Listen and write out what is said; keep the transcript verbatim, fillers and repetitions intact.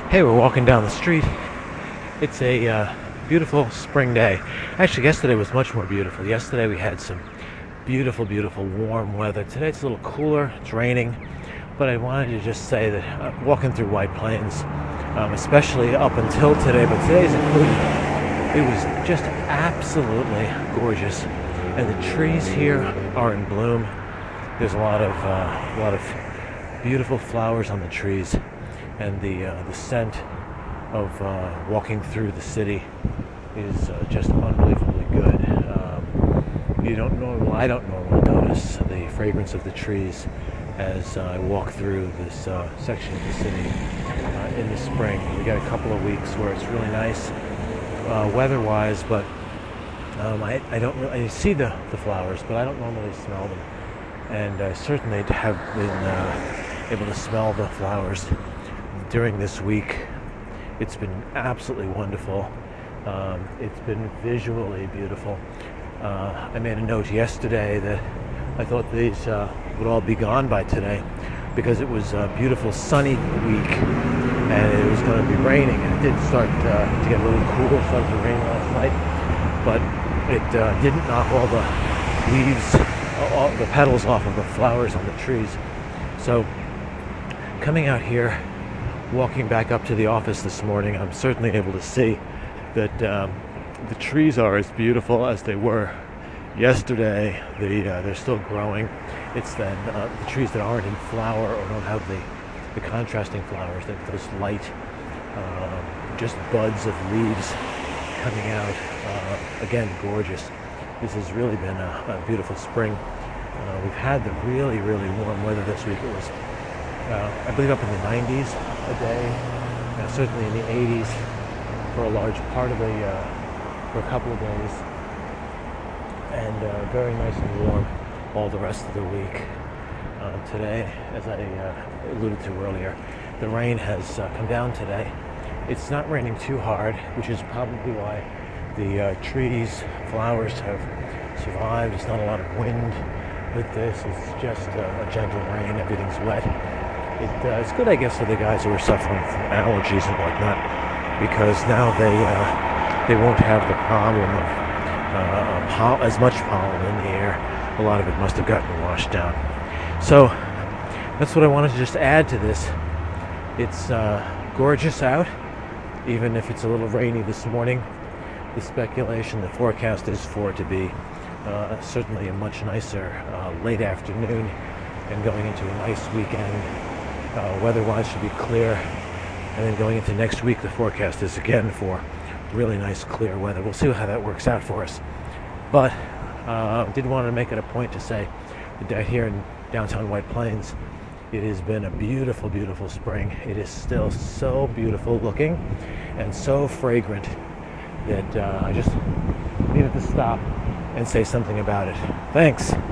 Hey, we're walking down the street. It's a uh, beautiful spring day. Actually, yesterday was much more beautiful. Yesterday we had some beautiful, beautiful warm weather. Today it's a little cooler. It's raining. But I wanted to just say that uh, walking through White Plains, um, especially up until today, but today's included, it was just absolutely gorgeous. And the trees here are in bloom. There's a lot of uh, a lot of beautiful flowers on the trees. And the uh, the scent of uh, walking through the city is uh, just unbelievably good. Um, you don't know, well, I don't normally notice the fragrance of the trees as uh, I walk through this uh, section of the city uh, in the spring. We got a couple of weeks where it's really nice uh, weather-wise, but um, I, I don't really, I see the, the flowers, but I don't normally smell them. And I certainly have been uh, able to smell the flowers during this week. It's been absolutely wonderful. Um, it's been visually beautiful. Uh, I made a note yesterday that I thought these uh, would all be gone by today because it was a beautiful sunny week and it was going to be raining, and it did start uh, to get a little cooler. It started to rain last night, but it uh, didn't knock all the leaves, all the petals off of the flowers on the trees. So coming out here, walking back up to the office this morning, I'm certainly able to see that um, the trees are as beautiful as they were yesterday. The, uh, they're still growing. It's then uh, the trees that aren't in flower or don't have the, the contrasting flowers, that those light, uh, just buds of leaves coming out. Uh, again, gorgeous. This has really been a, a beautiful spring. Uh, we've had the really, really warm weather this week. It was Uh, I believe up in the nineties a day, uh, certainly in the eighties for a large part of the, uh, for a couple of days, and uh, very nice and warm all the rest of the week. Uh, today, as I uh, alluded to earlier, the rain has uh, come down today. It's not raining too hard, which is probably why the uh, trees, flowers have survived. It's not a lot of wind with this. It's just uh, a gentle rain. Everything's wet. It, uh, it's good, I guess, for the guys who are suffering from allergies and whatnot, because now they uh, they won't have the problem of uh, pol- as much pollen in the air. A lot of it must have gotten washed down. So that's what I wanted to just add to this. It's uh, gorgeous out, even if it's a little rainy this morning. The speculation, the forecast is for it to be uh, certainly a much nicer uh, late afternoon and going into a nice weekend. Uh, weather-wise should be clear, and then going into next week the forecast is again for really nice clear weather. We'll see how that works out for us, but I uh, did want to make it a point to say that here in downtown White Plains it has been a beautiful, beautiful spring. It is still so beautiful looking and so fragrant that uh, I just needed to stop and say something about it. Thanks.